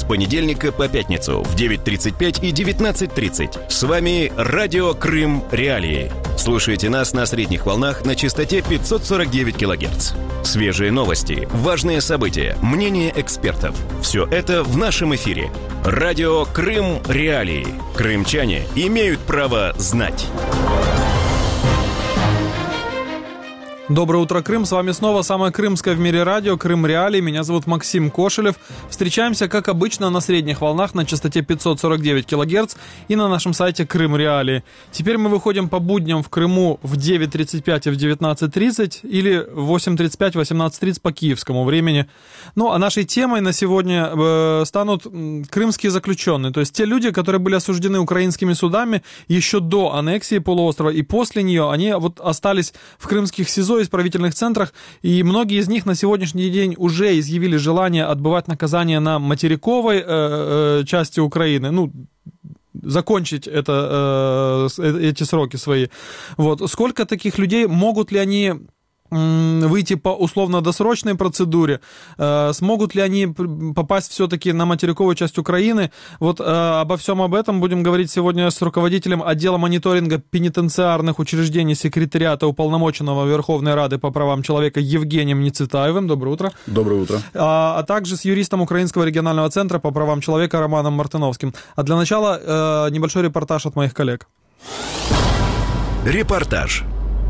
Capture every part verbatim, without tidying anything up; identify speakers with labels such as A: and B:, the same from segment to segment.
A: понедельника по пятницу в девять тридцать пять и девятнадцать тридцать. С вами Радио Крым Реалии. Слушайте нас на средних волнах на частоте пятьсот сорок девять килогерц. Свежие новости, важные события, мнения экспертов. Все это в нашем эфире. Радио Крым Реалии. Крымчане имеют право знать.
B: Доброе утро, Крым. С вами снова самое крымское в мире радио Крым Реалии. Меня зовут Максим Кошелев. Встречаемся, как обычно, на средних волнах на частоте пятьсот сорок девять килогерц и на нашем сайте Крым Реалии. Теперь мы выходим по будням в Крыму в девять тридцать пять и в девятнадцать тридцать или в восемь тридцать пять - восемнадцать тридцать по киевскому времени. Ну, а нашей темой на сегодня э, станут крымские заключенные, то есть те люди, которые были осуждены украинскими судами еще до аннексии полуострова, и после нее они вот остались в крымских СИЗО, исправительных центрах, и многие из них на сегодняшний день уже изъявили желание отбывать наказание на материковой э, э, части Украины, ну, закончить это, э, эти сроки свои. Вот. Сколько таких людей, могут ли они выйти по условно-досрочной процедуре, э, смогут ли они попасть все-таки на материковую часть Украины? Вот э, обо всем об этом будем говорить сегодня с руководителем отдела мониторинга пенитенциарных учреждений секретариата Уполномоченного Верховной Рады по правам человека Евгением Нецветаевым. Доброе утро.
C: Доброе утро.
B: А, а также с юристом Украинского регионального центра по правам человека Романом Мартыновским. А для начала э, небольшой репортаж от моих коллег.
A: Репортаж.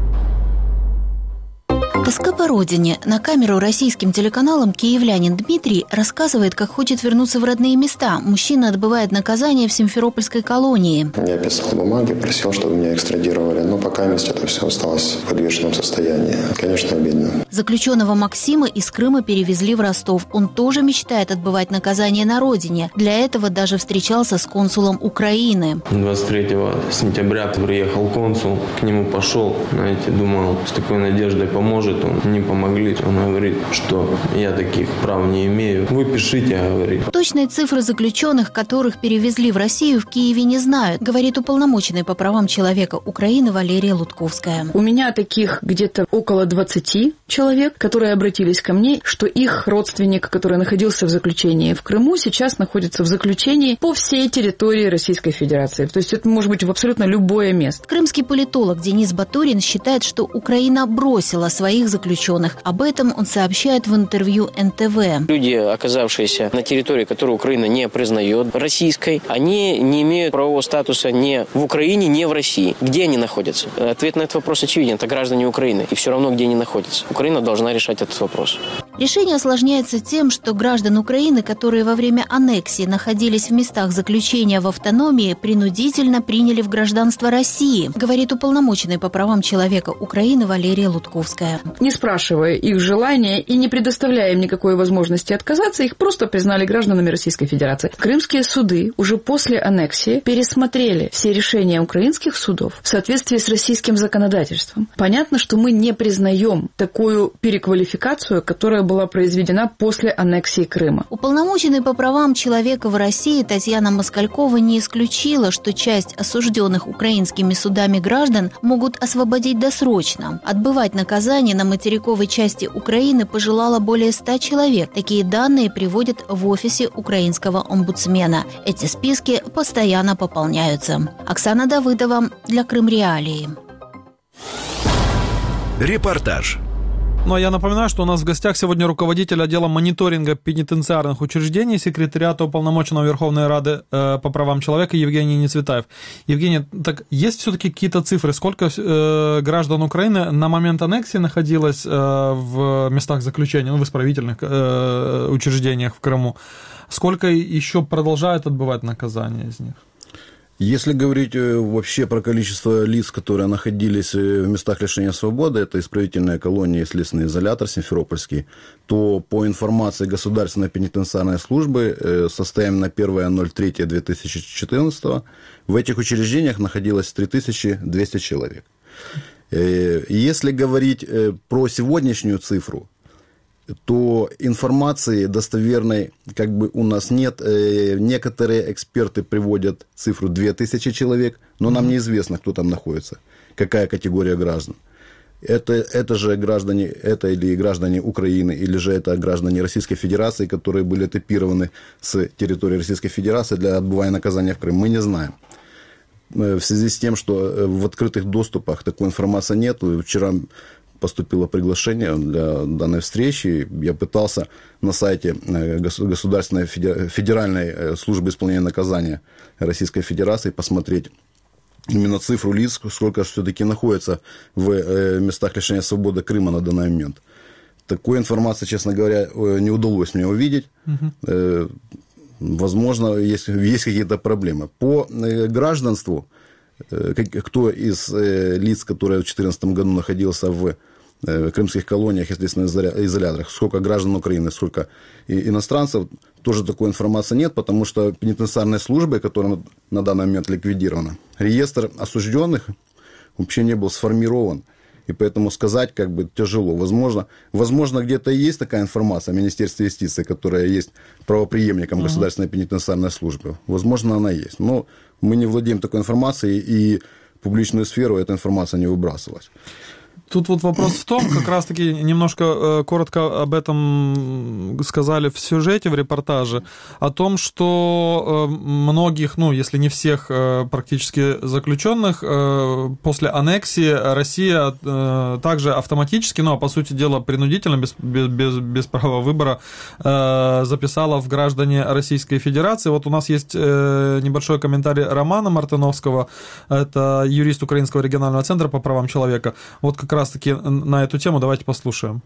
D: Тоска по родине. На камеру российским телеканалам киевлянин Дмитрий рассказывает, как хочет вернуться в родные места. Мужчина отбывает наказание в Симферопольской колонии.
E: Я писал бумаги, просил, чтобы меня экстрадировали, но пока вместе это все осталось в подвешенном состоянии. Конечно, обидно.
D: Заключенного Максима из Крыма перевезли в Ростов. Он тоже мечтает отбывать наказание на родине. Для этого даже встречался с консулом Украины.
F: двадцать третьего сентября приехал консул, к нему пошел, знаете, думал, с такой надеждой поможет. Он не помогли. Он говорит, что я таких прав не имею. Вы пишите, говорит.
D: Точные цифры заключенных, которых перевезли в Россию, в Киеве не знают, говорит уполномоченный по правам человека Украины Валерия Лутковская.
G: У меня таких где-то около двадцати человек, которые обратились ко мне, что их родственник, который находился в заключении в Крыму, сейчас находится в заключении по всей территории Российской Федерации. То есть это может быть в абсолютно любое место.
D: Крымский политолог Денис Батурин считает, что Украина бросила своих заключенных. Об этом он сообщает в интервью эн тэ вэ.
H: Люди, оказавшиеся на территории, которую Украина не признает российской, они не имеют правового статуса ни в Украине, ни в России. Где они находятся? Ответ на этот вопрос очевиден. Это граждане Украины. И все равно, где они находятся. Украина должна решать этот вопрос.
D: Решение осложняется тем, что граждан Украины, которые во время аннексии находились в местах заключения в автономии, принудительно приняли в гражданство России, говорит уполномоченный по правам человека Украины Валерия Лутковская.
G: Не спрашивая их желания и не предоставляя им никакой возможности отказаться, их просто признали гражданами Российской Федерации. Крымские суды уже после аннексии пересмотрели все решения украинских судов в соответствии с российским законодательством. Понятно, что мы не признаем такую переквалификацию, которая была произведена после аннексии Крыма.
D: Уполномоченный по правам человека в России Татьяна Москалькова не исключила, что часть осужденных украинскими судами граждан могут освободить досрочно. Отбывать наказание на материковой части Украины пожелало более ста человек. Такие данные приводят в офисе украинского омбудсмена. Эти списки постоянно пополняются. Оксана Давыдова для Крым Реалии.
A: Репортаж.
B: Ну, а я напоминаю, что у нас в гостях сегодня руководитель отдела мониторинга пенитенциарных учреждений секретариата Уполномоченного Верховной Рады э, по правам человека Евгений Нецветаев. Евгений, так есть все-таки какие-то цифры? Сколько э, граждан Украины на момент аннексии находилось э, в местах заключения, ну, в исправительных э, учреждениях в Крыму? Сколько еще продолжают отбывать наказание из них?
C: Если говорить вообще про количество лиц, которые находились в местах лишения свободы, это исправительная колония и следственный изолятор Симферопольский, то по информации Государственной пенитенциарной службы состоянием на первое ноль третье две тысячи четырнадцатого в этих учреждениях находилось три тысячи двести человек. Если говорить про сегодняшнюю цифру, то информации достоверной как бы у нас нет. Некоторые эксперты приводят цифру две тысячи человек, но нам неизвестно, кто там находится, какая категория граждан. это, это же граждане, это или граждане Украины, или же это граждане Российской Федерации, которые были этапированы с территории Российской Федерации для отбывания наказания в Крым, мы не знаем. В связи с тем, что в открытых доступах такой информации нет, вчера поступило приглашение для данной встречи. Я пытался на сайте Государственной Федеральной службы исполнения наказания Российской Федерации посмотреть именно цифру лиц, сколько же все-таки находится в местах лишения свободы Крыма на данный момент. Такой информации, честно говоря, не удалось мне увидеть. Угу. Возможно, есть, есть какие-то проблемы. По гражданству, кто из лиц, которые в две тысячи четырнадцатом году находился в крымских колониях, естественно, изоляторах, сколько граждан Украины, сколько иностранцев, тоже такой информации нет, потому что пенитенциарной службой, которая на данный момент ликвидирована, реестр осужденных вообще не был сформирован. И поэтому сказать как бы тяжело. Возможно, возможно где-то есть такая информация в Министерстве юстиции, которая есть правопреемником uh-huh. Государственной пенитенциарной службы. Возможно, она есть. Но мы не владеем такой информацией, и в публичную сферу эта информация не выбрасывалась.
B: Тут вот вопрос в том, как раз-таки немножко э, коротко об этом сказали в сюжете, в репортаже, о том, что э, многих, ну, если не всех э, практически заключенных, э, после аннексии Россия э, также автоматически, ну, а по сути дела принудительно, без, без, без права выбора, э, записала в граждане Российской Федерации. Вот у нас есть э, небольшой комментарий Романа Мартыновского, это юрист Украинского регионального центра по правам человека. Вот как раз раз-таки на эту тему давайте послушаем.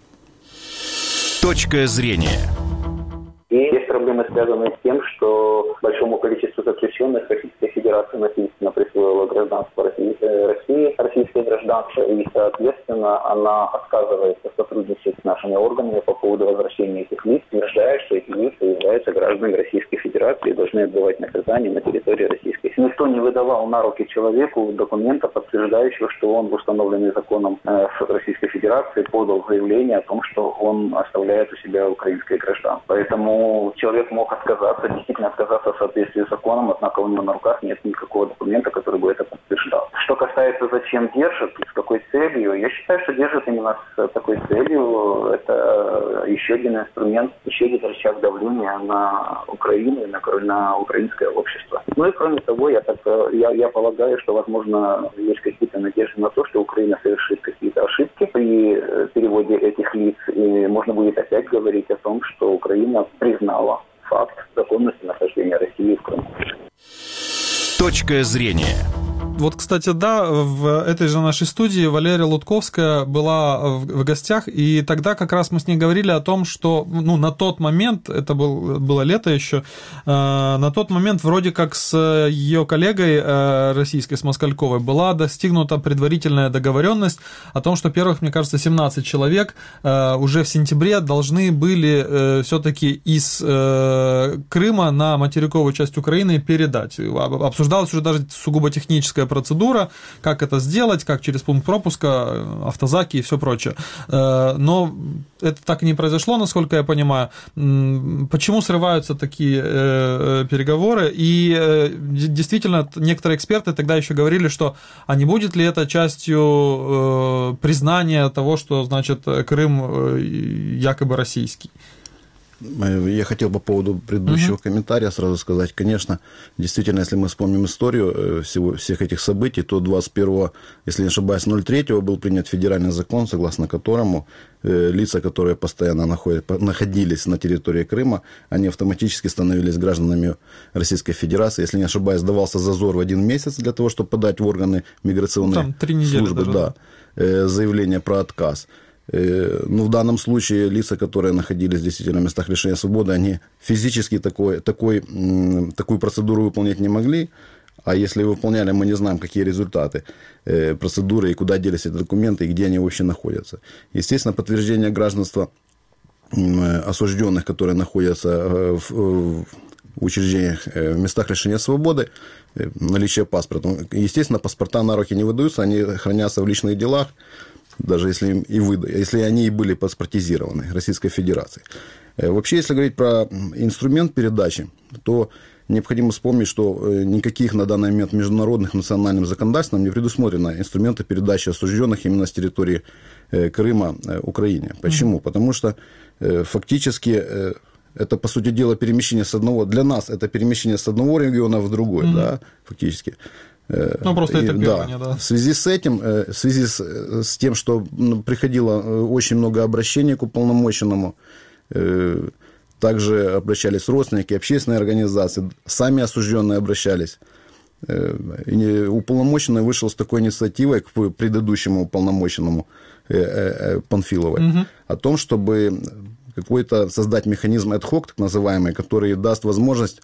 A: Точка зрения.
I: И есть проблемы, связанные с тем, что большому количеству заключенных Российская Федерация насильственно присвоила гражданство России, России, российское гражданство, и, соответственно, она отказывается сотрудничать с нашими органами по поводу возвращения этих лиц, утверждая, что эти лица являются гражданами Российской Федерации и должны отбывать наказание на территории Российской Федерации. Никто не выдавал на руки человеку документа, подтверждающего, что он в установленный законом Российской Федерации подал заявление о том, что он оставляет у себя украинское гражданство. Поэтому человек мог отказаться, действительно отказаться в соответствии с законом, однако у него на руках нет никакого документа, который бы это подтверждал. Что касается, зачем держат, с какой целью, я считаю, что держат именно с такой целью. Это еще один инструмент, еще один рычаг давления на Украину и на, на украинское общество. Ну и кроме того, я, так, я, я полагаю, что, возможно, есть какие-то надежды на то, что Украина совершит какие-то ошибки при переводе этих лиц, и можно будет опять говорить о том, что Украина признала факт законности нахождения России в Крыму.
A: Точка зрения.
B: Вот, кстати, да, в этой же нашей студии Валерия Лутковская была в, в гостях, и тогда как раз мы с ней говорили о том, что, ну, на тот момент, это был, было лето еще, э, на тот момент вроде как с ее коллегой э, российской, с Москальковой, была достигнута предварительная договоренность о том, что первых, мне кажется, семнадцать человек э, уже в сентябре должны были э, все-таки из э, Крыма на материковую часть Украины передать. Обсуждалась уже даже сугубо техническая процедура, как это сделать, как через пункт пропуска, автозаки и все прочее. Но это так и не произошло, насколько я понимаю. Почему срываются такие переговоры? И действительно, некоторые эксперты тогда еще говорили, что а не будет ли это частью признания того, что, значит, Крым якобы российский?
C: Я хотел по поводу предыдущего uh-huh. комментария сразу сказать, конечно, действительно, если мы вспомним историю всего, всех этих событий, то двадцать первого, если не ошибаюсь, ноль третьего был принят федеральный закон, согласно которому э, лица, которые постоянно находят, находились на территории Крыма, они автоматически становились гражданами Российской Федерации. Если не ошибаюсь, давался зазор в один месяц для того, чтобы подать в органы миграционной Там три недели службы даже, да, э, заявление про отказ. Ну, в данном случае лица, которые находились действительно в местах лишения свободы, они физически такой, такой, такую процедуру выполнять не могли, а если выполняли, мы не знаем, какие результаты процедуры и куда делись эти документы, и где они вообще находятся. Естественно, подтверждение гражданства осужденных, которые находятся в учреждениях, в местах лишения свободы, наличие паспорта. Естественно, паспорта на руки не выдаются, они хранятся в личных делах, даже если, им и вы, если они и были паспортизированы Российской Федерацией. Вообще, если говорить про инструмент передачи, то необходимо вспомнить, что никаких на данный момент международных национальным законодательством не предусмотрено инструменты передачи осужденных именно с территории Крыма Украине. Почему? Mm-hmm. Потому что фактически это, по сути дела, перемещение с одного... Для нас это перемещение с одного региона в другой, mm-hmm. да, фактически.
B: Ну, просто это первое,
C: да.
B: да.
C: В связи с этим, в связи с, с тем, что приходило очень много обращений к уполномоченному, также обращались родственники, общественные организации, сами осужденные обращались. И уполномоченный вышел с такой инициативой к предыдущему уполномоченному Панфиловой угу. о том, чтобы какой-то создать механизм ad-hoc, так называемый, который даст возможность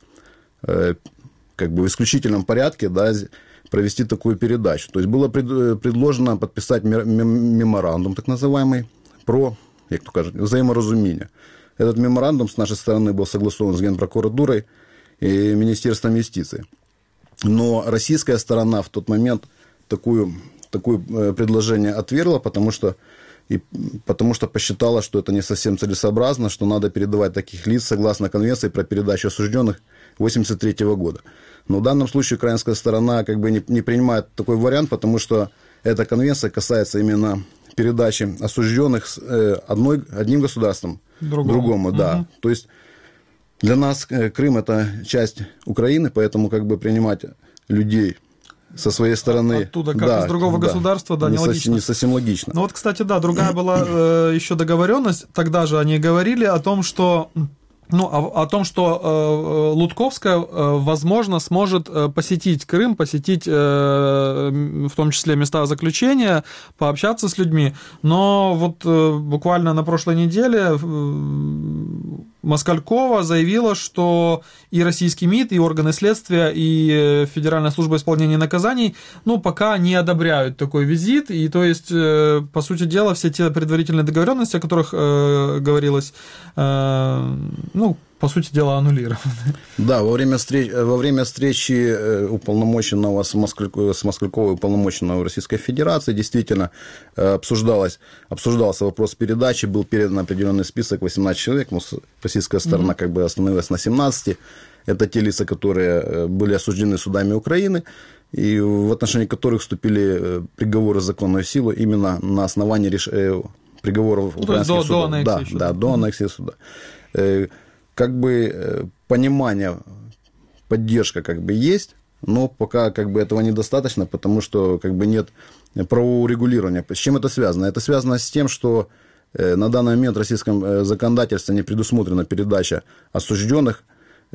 C: как бы в исключительном порядке, да, провести такую передачу. То есть было предложено подписать меморандум, так называемый, про, як то кажуть, взаиморазумение. Этот меморандум с нашей стороны был согласован с Генпрокуратурой и Министерством юстиции. Но российская сторона в тот момент такую, такое предложение отвергла, потому что, и, потому что посчитала, что это не совсем целесообразно, что надо передавать таких лиц согласно Конвенции про передачу осужденных восемьдесят третьего года. Но в данном случае украинская сторона как бы не, не принимает такой вариант, потому что эта конвенция касается именно передачи осужденных с э, одной, одним государством другому, другому угу. да. То есть для нас Крым – это часть Украины, поэтому как бы принимать людей со своей стороны...
B: Оттуда, как
C: да,
B: из другого
C: да,
B: государства, да,
C: не
B: нелогично.
C: Совсем, не совсем логично.
B: Ну вот, кстати, да, другая была э, еще договоренность, тогда же они говорили о том, что... Ну, о, о том, что э, Лутковская, э, возможно, сможет э, посетить Крым, посетить, э, в том числе, места заключения, пообщаться с людьми. Но вот э, буквально на прошлой неделе э, Москалькова заявила, что и российский МИД, и органы следствия, и Федеральная служба исполнения наказаний, ну, пока не одобряют такой визит. И, то есть, э, по сути дела, все те предварительные договоренности, о которых э, говорилось, э, ну, по сути дела, аннулированы.
C: Да, во время, встреч, во время встречи уполномоченного с, Москаль, с Москальковой уполномоченного Российской Федерации действительно обсуждалось, обсуждался вопрос передачи, был передан определенный список восемнадцать человек, российская сторона mm-hmm. как бы остановилась на семнадцати. Это те лица, которые были осуждены судами Украины, и в отношении которых вступили приговоры законной силы именно на основании реш... приговоров
B: ну,
C: украинских
B: до,
C: судов.
B: До аннексии
C: да,
B: еще,
C: да,
B: да,
C: до аннексии суда. Как бы понимание, поддержка как бы есть, но пока как бы этого недостаточно, потому что как бы нет правового регулирования. С чем это связано? Это связано с тем, что на данный момент в российском законодательстве не предусмотрена передача осужденных,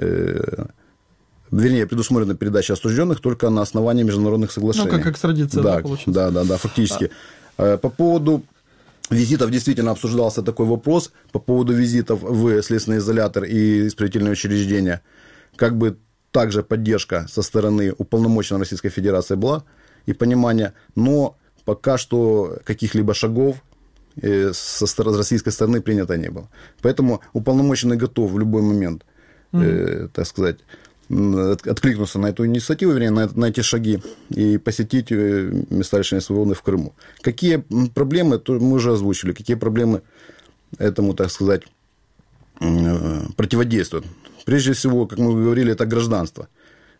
C: вернее, предусмотрена передача осужденных только на основании международных соглашений.
B: Ну, как экстрадиция,
C: да,
B: да, получается.
C: Да, да, да, фактически. А. По поводу визитов действительно обсуждался такой вопрос по поводу визитов в следственный изолятор и исправительные учреждения. Как бы также поддержка со стороны уполномоченной Российской Федерации была и понимание, но пока что каких-либо шагов со стороны российской стороны принято не было. Поэтому уполномоченный готов в любой момент, mm-hmm. э, так сказать, откликнуться на эту инициативу, вернее, на, на эти шаги и посетить места лишения свободы в Крыму. Какие проблемы, то мы уже озвучили, какие проблемы этому, так сказать, противодействуют. Прежде всего, как мы говорили, это гражданство.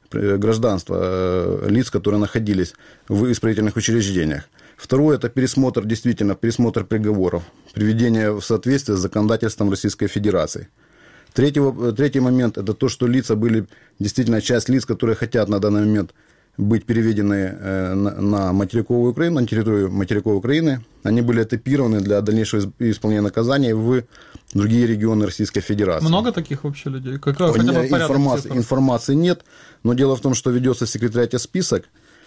C: Гражданство лиц, которые находились в исправительных учреждениях. Второе – это пересмотр, действительно, пересмотр приговоров, приведение в соответствие с законодательством Российской Федерации. Третий, третий момент – это то, что лица были, действительно, часть лиц, которые хотят на данный момент быть переведены на материковую Украину, на территорию материковой Украины. Они были этапированы для дальнейшего исполнения наказания в другие регионы Российской Федерации.
B: Много таких вообще людей? Как, хотя бы
C: информации, информации нет, но дело в том, что ведется в секретариате список,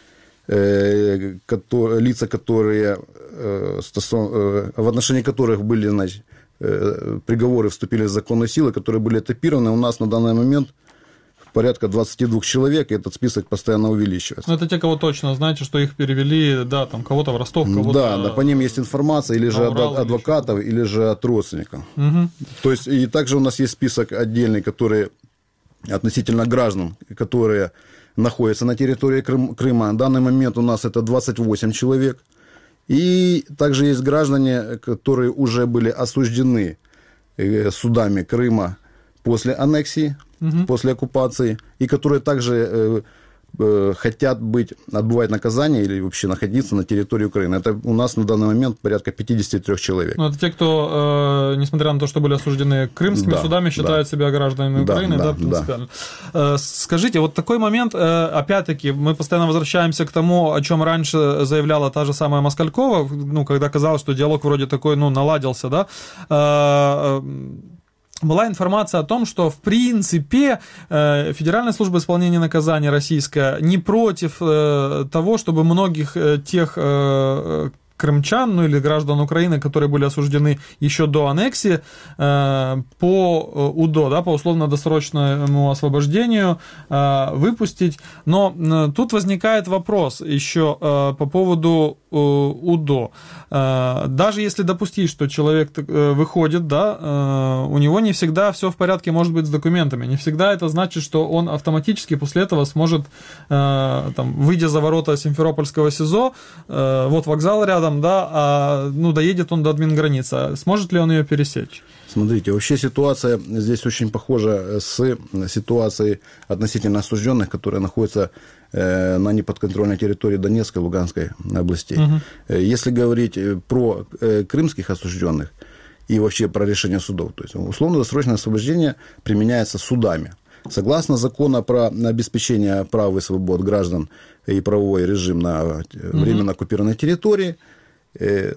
C: э, которые, лица, которые, э, стосов, э, в отношении которых были, значит, приговоры вступили в законную силу, которые были этапированы. У нас на данный момент порядка двадцать два человек, и этот список постоянно увеличивается.
B: Ну, это те, кого точно знаете, что их перевели, да, там, кого-то в Ростов, кого-то...
C: Да, да, по ним есть информация, или же от адвокатов, или, или же от родственников. Угу. То есть, и также у нас есть список отдельный, который относительно граждан, которые находятся на территории Крым, Крыма. На данный момент у нас это двадцать восемь человек. И также есть граждане, которые уже были осуждены судами Крыма после аннексии. угу. после оккупации, и которые также э, э, хотят быть, отбывать наказание или вообще находиться на территории Украины. Это у нас на данный момент порядка пятьдесят три человек.
B: Ну, это те, кто, э, несмотря на то, что были осуждены крымскими да, судами, считают да. себя гражданами
C: да,
B: Украины, да,
C: да,
B: да принципиально.
C: Да.
B: Э, скажите, вот такой момент, э, опять-таки, мы постоянно возвращаемся к тому, о чем раньше заявляла та же самая Москалькова, ну, когда казалось, что диалог вроде такой, ну, наладился, да, э, была информация о том, что, в принципе, Федеральная служба исполнения наказаний российская не против того, чтобы многих тех крымчан, ну или граждан Украины, которые были осуждены еще до аннексии, по УДО, да, по условно-досрочному освобождению выпустить. Но тут возникает вопрос еще по поводу УДО. Даже если допустить, что человек выходит, да, у него не всегда все в порядке может быть с документами. Не всегда это значит, что он автоматически после этого сможет, там, выйдя за ворота Симферопольского СИЗО, вот вокзал рядом, да, а, ну, доедет он до админграницы. Сможет ли он ее пересечь?
C: Смотрите, вообще ситуация здесь очень похожа с ситуацией относительно осужденных, которые находятся э, на неподконтрольной территории Донецкой и Луганской областей. Угу. Если говорить про э, крымских осужденных и вообще про решение судов, то есть условно-досрочное освобождение применяется судами. Согласно закону про обеспечение прав и свобод граждан и правовой режим на временно оккупированной территории, э,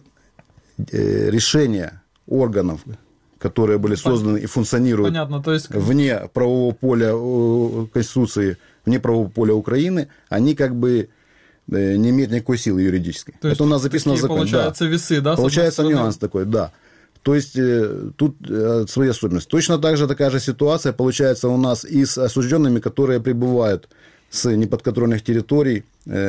C: э, решение органов, которые были созданы и функционируют
B: Понятно, то есть...
C: вне правового поля Конституции, вне правового поля Украины, они как бы не имеют никакой силы юридической.
B: То есть
C: это у нас записано в законе.
B: Получается,
C: да.
B: весы, да?
C: Получается нюанс такой, да. То есть тут свои особенности. Точно так же такая же ситуация получается у нас и с осужденными, которые прибывают с неподконтрольных территорий,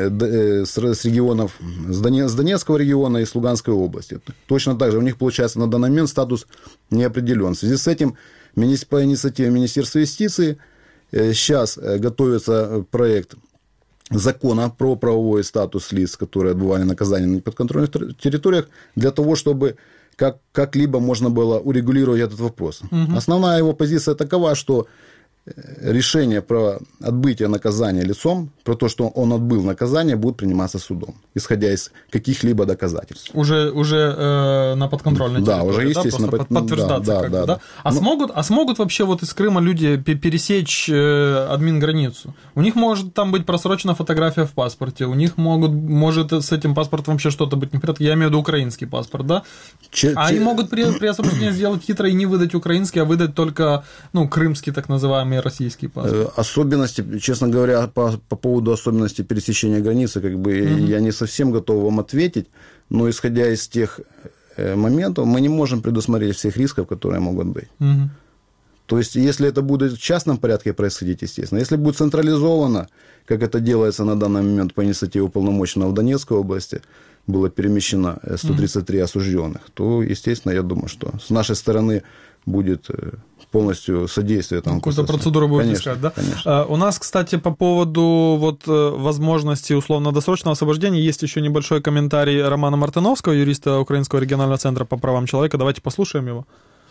C: с регионов, с Донецкого региона и с Луганской области. Точно так же у них, получается, на данный момент статус не определен. В связи с этим по инициативе Министерства юстиции сейчас готовится проект закона про правовой статус лиц, которые отбывали наказание на неподконтрольных территориях, для того, чтобы как, как-либо можно было урегулировать этот вопрос. Угу. Основная его позиция такова, что решение про отбытие наказания лицом, про то, что он отбыл наказание, будет приниматься судом, исходя из каких-либо доказательств.
B: Уже, уже э, на подконтрольной территории,
C: да, уже, естественно,
B: да? Под, подтверждаться да, как да, бы, да? да? А, ну, смогут, а смогут вообще вот из Крыма люди пересечь э, админграницу? У них может там быть просрочена фотография в паспорте, у них могут, может с этим паспортом вообще что-то быть не в порядке, я имею в виду украинский паспорт, да? Че, а че... они могут при, при освобождении сделать хитро и не выдать украинский, а выдать только, ну, крымский так называемый российский паспорт.
C: Особенности, честно говоря, по, по поводу особенностей пересечения границы, как бы угу. я не совсем готов вам ответить, но исходя из тех моментов, мы не можем предусмотреть всех рисков, которые могут быть. Угу. То есть, если это будет в частном порядке происходить, естественно, если будет централизовано, как это делается на данный момент по инициативе уполномоченного в Донецкой области, было перемещено сто тридцать три угу. осужденных, то, естественно, я думаю, что с нашей стороны будет полностью содействие. Там,
B: какую-то процедуру будут конечно, искать, да? Конечно. У нас, кстати, по поводу вот возможности условно-досрочного освобождения есть еще небольшой комментарий Романа Мартиновского, юриста Украинского регионального центра по правам человека. Давайте послушаем его.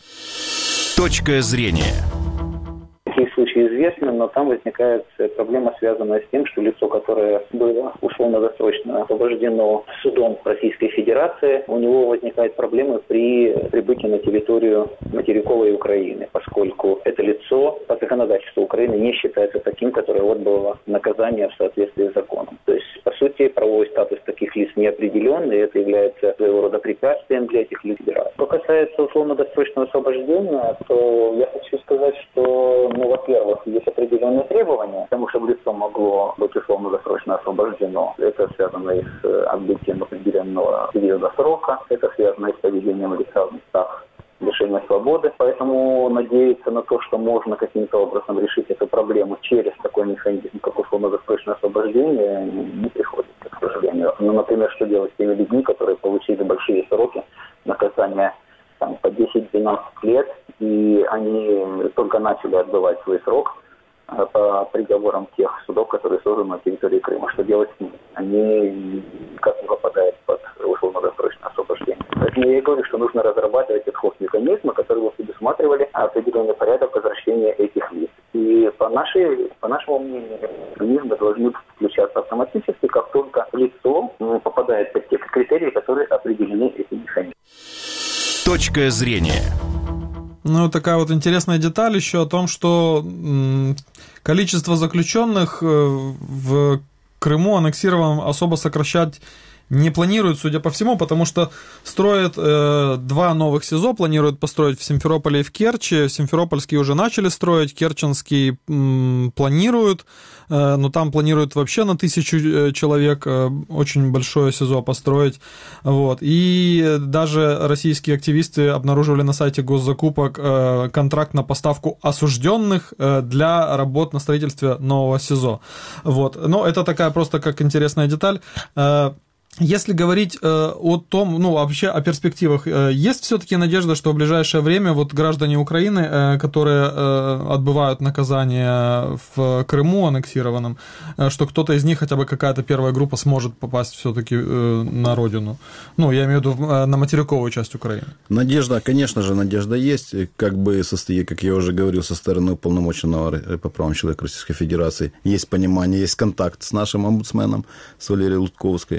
A: Точка зрения.
I: Такие случаи известны, но там возникает проблема, связанная с тем, что лицо, которое было условно-досрочно освобождено судом Российской Федерации, у него возникают проблемы при прибытии на территорию материковой Украины, поскольку это лицо по законодательству Украины не считается таким, которое отбыло наказание в соответствии с законом. То есть, по сути, правовой статус таких лиц не определен, и это является своего рода препятствием для этих лиц. Что касается условно-досрочного освобождения, то я хочу сказать, что ну, во-первых, есть определенные требования к тому, чтобы лицо могло быть условно-досрочно освобождено. Это связано и с отбытием определенного периода срока, это связано и с поведением лица в местах лишения свободы. Поэтому надеяться на то, что можно каким-то образом решить эту проблему через такой механизм, как условно-досрочное освобождение, не приходится, к сожалению. Ну, например, что делать с теми людьми, которые получили большие сроки наказания там, по десять-двенадцать лет, и они только начали отбывать свой срок по приговорам тех судов, которые созданы на территории Крыма. Что делать с ними? Они никак не попадают под условно-досрочное освобождение. Поэтому я и говорю, что нужно разрабатывать ad-hoc механизмы, которые бы предусматривали определенный порядок возвращения этих лиц. И нашей, по нашему мнению, механизмы должны включаться автоматически, как только лицо попадает под те критерии, которые определены этим механизмом.
A: Точка зрения.
B: Ну, такая вот интересная деталь еще о том, что м, количество заключенных в Крыму аннексированном особо сокращать не планируют, судя по всему, потому что строят э, два новых СИЗО, планируют построить в Симферополе и в Керчи. Симферопольский уже начали строить, Керченский м, планируют, э, но там планируют вообще на тысячу человек э, очень большое СИЗО построить. Вот. И даже российские активисты обнаруживали на сайте госзакупок э, контракт на поставку осужденных э, для работ на строительстве нового СИЗО. Вот. Но это такая просто как интересная деталь. Э, Если говорить э, о том, ну, вообще о перспективах, э, есть все-таки надежда, что в ближайшее время вот граждане Украины, э, которые э, отбывают наказание в Крыму аннексированном, э, что кто-то из них, хотя бы какая-то первая группа, сможет попасть все-таки э, на родину? Ну, я имею в виду э, на материковую часть Украины.
C: Надежда, конечно же, надежда есть. Как бы, со, как я уже говорил, со стороны уполномоченного по правам человека Российской Федерации есть понимание, есть контакт с нашим омбудсменом, с Валерией Лутковской.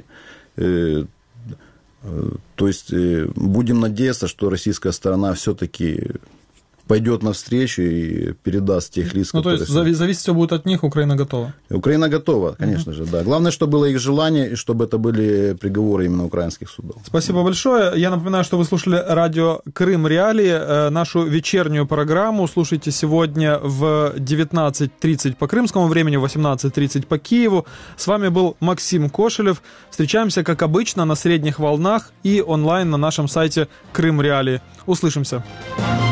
C: То есть будем надеяться, что российская сторона все-таки пойдет навстречу и передаст тех лиц,
B: ну,
C: которые...
B: Ну, то есть зависит все будет от них, Украина готова?
C: Украина готова, конечно uh-huh. же, да. Главное, чтобы было их желание, и чтобы это были приговоры именно украинских судов.
B: Спасибо большое. Я напоминаю, что вы слушали радио «Крым Реалии». Нашу вечернюю программу слушайте сегодня в девятнадцать тридцать по крымскому времени, в восемнадцать тридцать по Киеву. С вами был Максим Кошелев. Встречаемся, как обычно, на средних волнах и онлайн на нашем сайте «Крым Реалии». Услышимся.